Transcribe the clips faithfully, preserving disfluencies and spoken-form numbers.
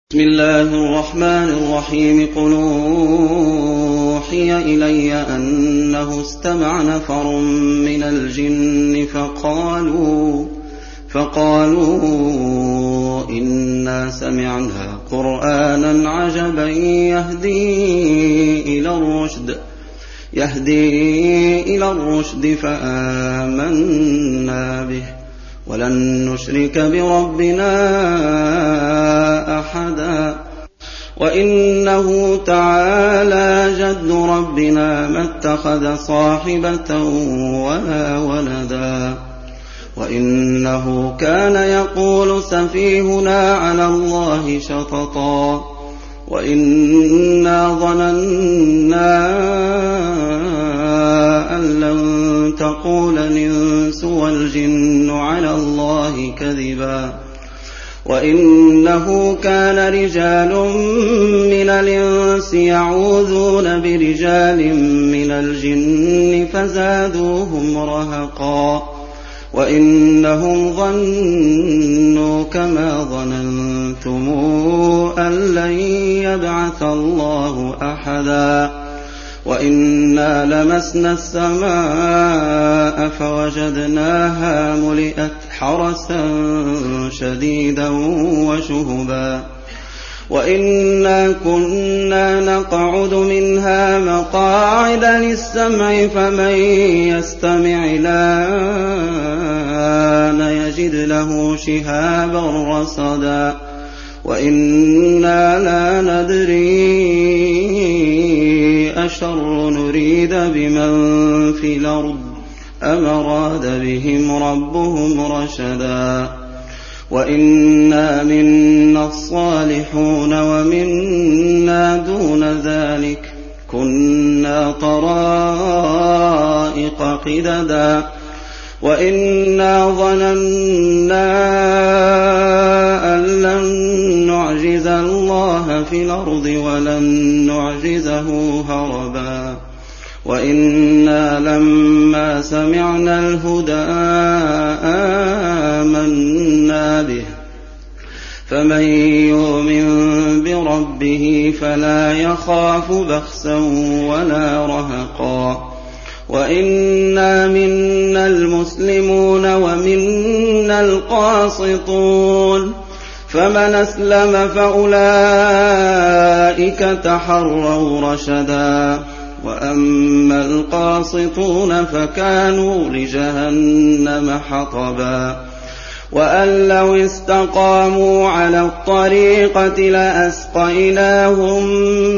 بسم الله الرحمن الرحيم قل أوحي إلي أنه استمع نفر من الجن فقالوا, فقالوا إنا سمعنا قرآنا عجبا يهدي إلى الرشد يهدي إلى الرشد فآمنا به ولن نشرك بربنا أحدا وإنه تعالى جد ربنا ما اتخذ صاحبة ولا ولدا وإنه كان يقول سفيهنا على الله شططا وإنا ظننا أن لن تقول الإنس والجن على الله كذبا وإنه كان رجال من الإنس يعوذون برجال من الجن فزادوهم رهقا وإنهم ظنوا كما ظننتم أن لن يبعث الله أحدا وإنا لمسنا السماء فوجدناها ملئت حرسا شديدا وشهبا وإنا كنا نقعد منها مقاعد للسمع فمن يستمع الآن يجد له شهابا رصدا وإنا لا ندري أشر نريد بمن في الأرض أم أراد بهم ربهم رشدا وإنا منا الصالحون ومنا دون ذلك كنا طرائق قددا وإنا ظننا أن لن نعجز الله في الأرض ولن نعجزه هربا وإنا لما سمعنا الهدى آمنا به فمن يؤمن بربه فلا يخاف بخسا ولا رهقا وإنا منا المسلمون ومنا القاسطون فمن أسلم فأولئك تحروا رشدا وأما القاسطون فكانوا لجهنم حطبا وأن لو استقاموا على الطريقة لأسقيناهم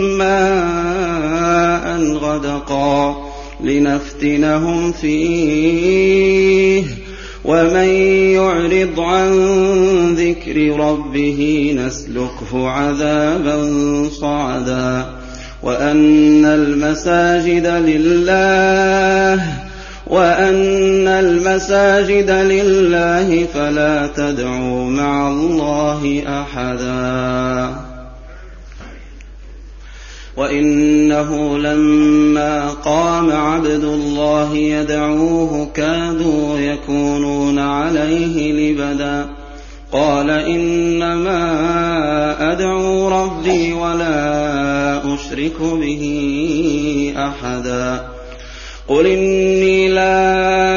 ماء غدقا لنفتنهم فيه ومن يعرض عن ذكر ربه نسلكه عذابا صعدا وأن المساجد لله وأن المساجد لله فلا تدعوا مع الله أحدا وإنه لما قام عبد الله يدعوه كادوا يكونون عليه لبدا قال إنما أدعو ربي ولا أشرك به أحدا قل إني لا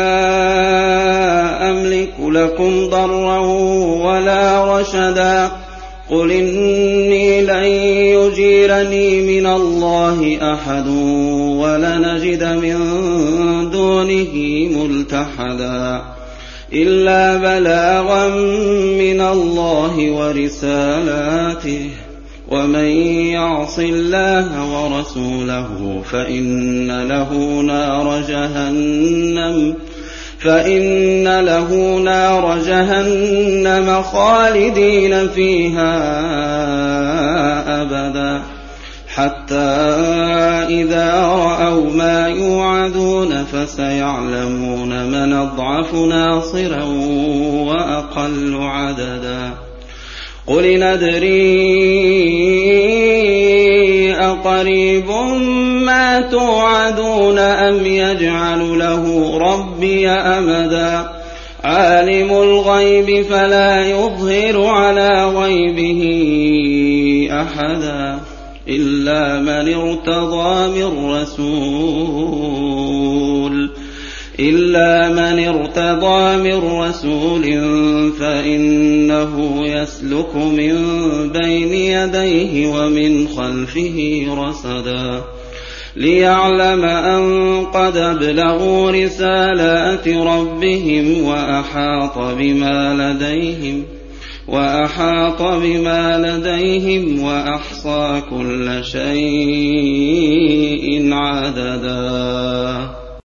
أملك لكم ضرا ولا رشدا قل إني لن يجيرني من الله أحد ولنجد من دونه ملتحدا إلا بلاغا من الله ورسالاته ومن يعص الله ورسوله فإن له نار جهنم فإن له نار جهنم خالدين فيها أبدا حتى إذا رأوا ما يوعدون فسيعلمون من أضعف ناصرا وأقل عددا قل ندري أقريب ما توعدون أم يجعل له ربي أمدا عالم الغيب فلا يظهر على غيبه أحدا إلا من ارتضى من رسول إلا من ارتضى من رسول فإنه يسلك من بين يديه ومن خلفه رصدا ليعلم أن قد أبلغوا رسالات ربهم وأحاط بما لديهم وأحاط بما لديهم وأحصى كل شيء عددا.